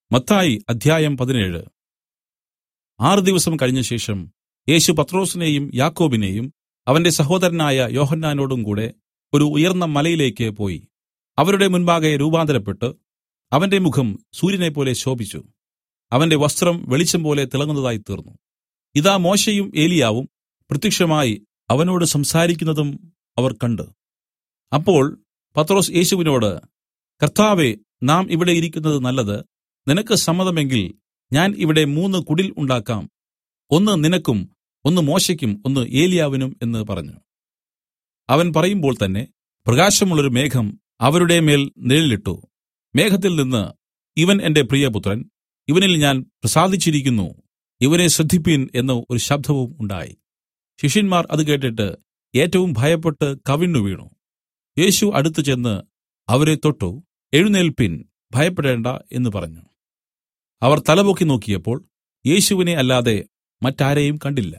മത്തായി അധ്യായം 17. 6 ദിവസം കഴിഞ്ഞശേഷം യേശു പത്രൊസിനെയും യാക്കോബിനെയും അവന്റെ സഹോദരനായ യോഹന്നാനോടും കൂടെ ഒരു ഉയർന്ന മലയിലേക്ക് പോയി. അവരുടെ മുൻപാകെ രൂപാന്തരപ്പെട്ട് അവന്റെ മുഖം സൂര്യനെപ്പോലെ ശോഭിച്ചു. അവന്റെ വസ്ത്രം വെളിച്ചം പോലെ തിളങ്ങുന്നതായി തീർന്നു. ഇതാ മോശെയും ഏലിയാവും പ്രത്യക്ഷമായി അവനോട് സംസാരിക്കുന്നതും അവർ കണ്ട്. അപ്പോൾ പത്രൊസ് യേശുവിനോട്, കർത്താവേ, നാം ഇവിടെ ഇരിക്കുന്നത് നല്ലത്. നിനക്ക് സമ്മതമെങ്കിൽ ഞാൻ ഇവിടെ 3 കുടിൽ ഉണ്ടാക്കാം, ഒന്ന് നിനക്കും, ഒന്ന് മോശെക്കും, ഒന്ന് ഏലിയാവിനും എന്ന് പറഞ്ഞു. അവൻ പറയുമ്പോൾ തന്നെ പ്രകാശമുള്ളൊരു മേഘം അവരുടെ മേൽ നിഴലിട്ടു. മേഘത്തിൽ നിന്ന്, ഇവൻ എന്റെ പ്രിയപുത്രൻ, ഇവനിൽ ഞാൻ പ്രസാദിച്ചിരിക്കുന്നു, ഇവനെ ശ്രദ്ധിപ്പിൻ എന്ന് ഒരു ശബ്ദവും ഉണ്ടായി. ശിഷ്യന്മാർ അത് കേട്ടിട്ട് ഏറ്റവും ഭയപ്പെട്ട് കവിണ്ണു വീണു. യേശു അടുത്തു ചെന്ന് അവരെ തൊട്ടു, എഴുന്നേൽപ്പിൻ, ഭയപ്പെടേണ്ട എന്ന് പറഞ്ഞു. അവർ തലപൊക്കി നോക്കിയപ്പോൾ യേശുവിനെ അല്ലാതെ മറ്റാരെയും കണ്ടില്ല.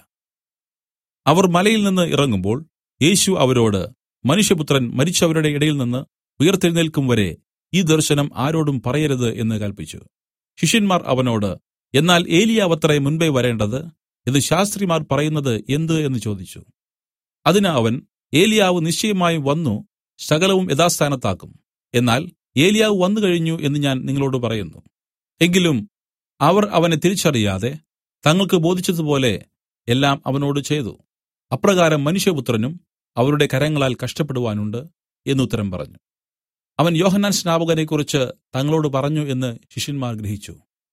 അവർ മലയിൽ നിന്ന് ഇറങ്ങുമ്പോൾ യേശു അവരോട്, മനുഷ്യപുത്രൻ മരിച്ചവരുടെ ഇടയിൽ നിന്ന് ഉയിർത്തെഴുന്നേൽക്കും വരെ ഈ ദർശനം ആരോടും പറയരുത് എന്ന് കല്പിച്ചു. ശിഷ്യന്മാർ അവനോട്, എന്നാൽ ഏലിയാവത്രേ മുൻപേ വരേണ്ടത്, ഇത് ശാസ്ത്രിമാർ പറയുന്നത് എന്ത് എന്ന് ചോദിച്ചു. അതിന് അവൻ, ഏലിയാവ് നിശ്ചയമായും വന്നു സകലവും യഥാസ്ഥാനത്താക്കും. എന്നാൽ ഏലിയാവ് വന്നു കഴിഞ്ഞു എന്ന് ഞാൻ നിങ്ങളോട് പറയുന്നു. എങ്കിലും അവർ അവനെ തിരിച്ചറിയാതെ തങ്ങൾക്ക് ബോധിച്ചതുപോലെ എല്ലാം അവനോട് ചെയ്തു. അപ്രകാരം മനുഷ്യപുത്രനും അവരുടെ കരങ്ങളാൽ കഷ്ടപ്പെടുവാനുണ്ട് എന്നുത്തരം പറഞ്ഞു. അവൻ യോഹന്നാൻ സ്നാപകനെക്കുറിച്ച് തങ്ങളോട് പറഞ്ഞു എന്ന് ശിഷ്യന്മാർ ഗ്രഹിച്ചു.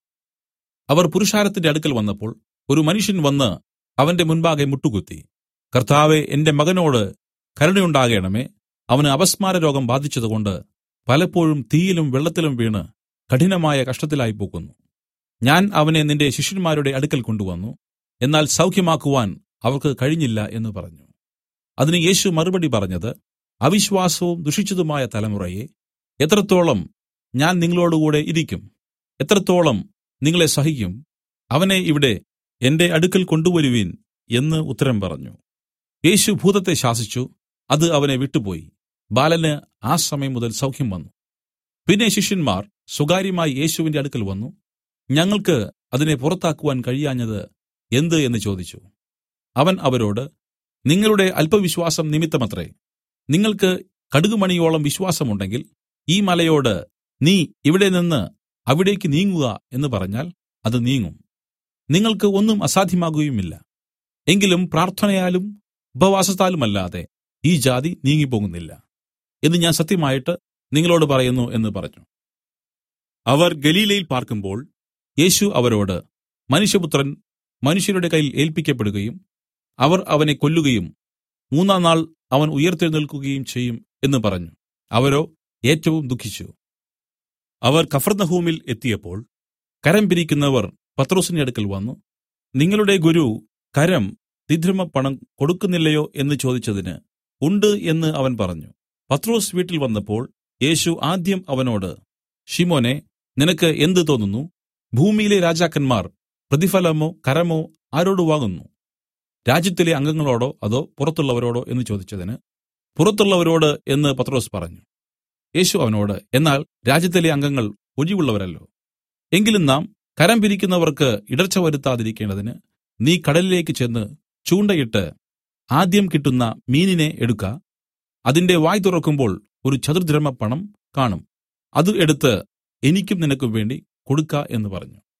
അവർ പുരുഷാരത്തിന്റെ അടുക്കൽ വന്നപ്പോൾ ഒരു മനുഷ്യൻ വന്ന് അവന്റെ മുൻപാകെ മുട്ടുകുത്തി, കർത്താവേ, എന്റെ മകനോട് കരുണയുണ്ടാകേണമേ, അവന് അപസ്മാര രോഗം ബാധിച്ചതുകൊണ്ട് പലപ്പോഴും തീയിലും വെള്ളത്തിലും വീണ് കഠിനമായ കഷ്ടത്തിലായി പോകുന്നു. ഞാൻ അവനെ നിന്റെ ശിഷ്യന്മാരുടെ അടുക്കൽ കൊണ്ടുവന്നു, എന്നാൽ സൗഖ്യമാക്കുവാൻ അവർക്ക് കഴിഞ്ഞില്ല എന്ന് പറഞ്ഞു. അതിന് യേശു മറുപടി പറഞ്ഞത്, അവിശ്വാസവും ദുഷിച്ചതുമായ തലമുറയെ, എത്രത്തോളം ഞാൻ നിങ്ങളോടുകൂടെ ഇരിക്കും, എത്രത്തോളം നിങ്ങളെ സഹിക്കും? അവനെ ഇവിടെ എന്റെ അടുക്കൽ കൊണ്ടുവരുവിൻ എന്ന് ഉത്തരം പറഞ്ഞു. യേശു ഭൂതത്തെ ശാസിച്ചു, അത് അവനെ വിട്ടുപോയി. ബാലന് ആ സമയം മുതൽ സൗഖ്യം വന്നു. പിന്നെ ശിഷ്യന്മാർ സ്വകാര്യമായി യേശുവിന്റെ അടുക്കൽ വന്നു, ഞങ്ങൾക്ക് അതിനെ പുറത്താക്കുവാൻ കഴിയാഞ്ഞത് എന്ത് എന്ന് ചോദിച്ചു. അവൻ അവരോട്, നിങ്ങളുടെ അല്പവിശ്വാസം നിമിത്തമത്രേ. നിങ്ങൾക്ക് കടുകുമണിയോളം വിശ്വാസമുണ്ടെങ്കിൽ ഈ മലയോട്, നീ ഇവിടെ നിന്ന് അവിടേക്ക് നീങ്ങുക എന്ന് പറഞ്ഞാൽ അത് നീങ്ങും. നിങ്ങൾക്ക് ഒന്നും അസാധ്യമാകുകയുമില്ല. എങ്കിലും പ്രാർത്ഥനയാലും ഉപവാസത്താലുമല്ലാതെ ഈ ജാതി നീങ്ങിപ്പോകുന്നില്ല എന്ന് ഞാൻ സത്യമായിട്ട് നിങ്ങളോട് പറയുന്നു എന്ന് പറഞ്ഞു. അവർ ഗലീലയിൽ പാർക്കുമ്പോൾ യേശു അവരോട്, മനുഷ്യപുത്രൻ മനുഷ്യരുടെ കയ്യിൽ ഏൽപ്പിക്കപ്പെടുകയും അവർ അവനെ കൊല്ലുകയും 3-ാം നാൾ അവൻ ഉയിർത്തെഴുന്നേൽക്കുകയും ചെയ്യും എന്ന് പറഞ്ഞു. അവരോ ഏറ്റവും ദുഃഖിച്ചു. അവർ കഫർന്നഹൂമിൽ എത്തിയപ്പോൾ കരം പിരിക്കുന്നവർ പത്രൊസിന്റെ അടുക്കൽ വന്നു, നിങ്ങളുടെ ഗുരു കരം ദ്വിദ്രഹ്മപ്പണം കൊടുക്കുന്നില്ലയോ എന്ന് ചോദിച്ചതിന്, ഉണ്ട് എന്ന് അവൻ പറഞ്ഞു. പത്രൊസ് വീട്ടിൽ വന്നപ്പോൾ യേശു ആദ്യം അവനോട്, ശിമോനെ, നിനക്ക് എന്ത് തോന്നുന്നു? ഭൂമിയിലെ രാജാക്കന്മാർ പ്രതിഫലമോ കരമോ ആരോട് വാങ്ങുന്നു? രാജ്യത്തിലെ അംഗങ്ങളോടോ അതോ പുറത്തുള്ളവരോടോ എന്ന് ചോദിച്ചതിന്, പുറത്തുള്ളവരോട് എന്ന് പത്രൊസ് പറഞ്ഞു. യേശു അവനോട്, എന്നാൽ രാജ്യത്തിലെ അംഗങ്ങൾ ഒഴിവുള്ളവരല്ലോ. എങ്കിലും നാം കരം പിരിക്കുന്നവർക്ക് ഇടർച്ച വരുത്താതിരിക്കേണ്ടതിന് നീ കടലിലേക്ക് ചെന്ന് ചൂണ്ടയിട്ട് ആദ്യം കിട്ടുന്ന മീനിനെ എടുക്ക. അതിന്റെ വായ് തുറക്കുമ്പോൾ ഒരു ചതുർദ്രഹ്മപ്പണം കാണും. അത് എടുത്ത് എനിക്കും നിനക്കും വേണ്ടി കൊടുക്ക എന്ന് പറഞ്ഞു.